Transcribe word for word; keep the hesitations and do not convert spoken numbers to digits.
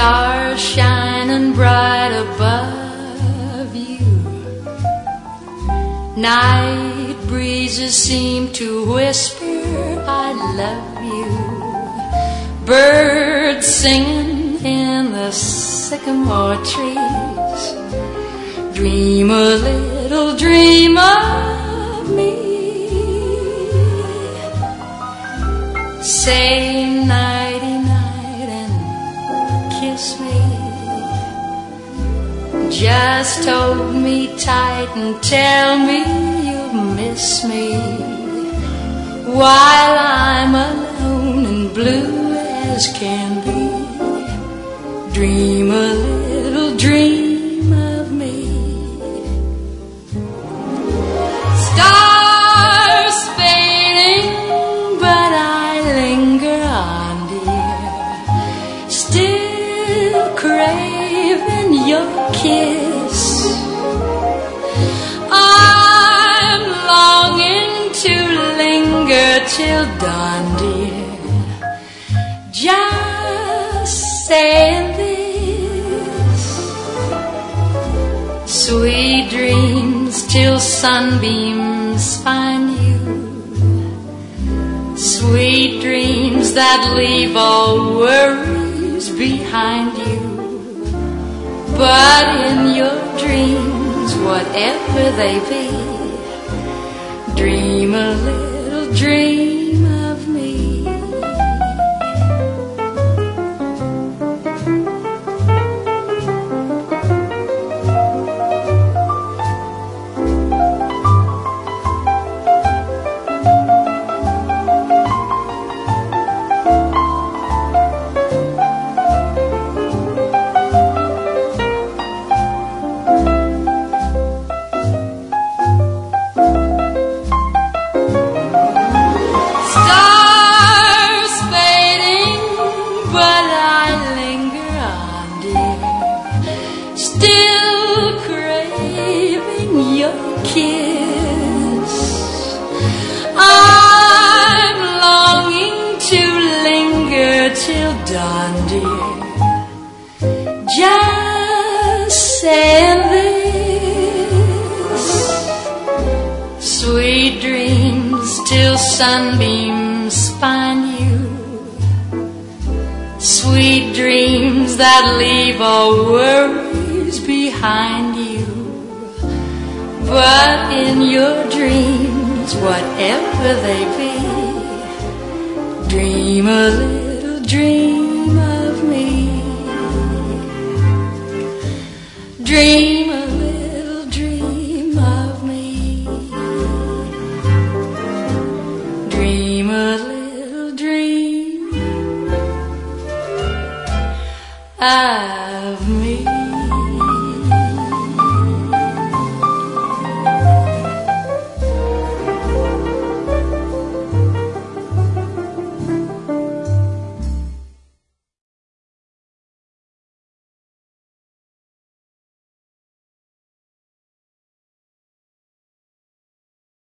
stars shining bright above you. Night breezes seem to whisper, I love you. Birds singing in the sycamore trees. Dream a little dream of me. Say nighty night and kiss me. Just hold me tight and tell me you'll miss me. While I'm alone and blue as can be, dream a little dream of me. Stars fading, but I linger on, dear, still craving your kiss. I'm longing to linger till dawn, dear, just saying this. Sweet dreams till sunbeams find you. Sweet dreams that leave all worries behind you. But in your dreams, whatever they be, dream a little dream of me. Still craving your kiss. I'm longing to linger till dawn, dear, just saying this. Sweet dreams till sunbeams find you. Sweet dreams that leave all worries behind you. But in your dreams, whatever they be, dream a little dream of me. Dream a little dream of me. Dream a little dream. I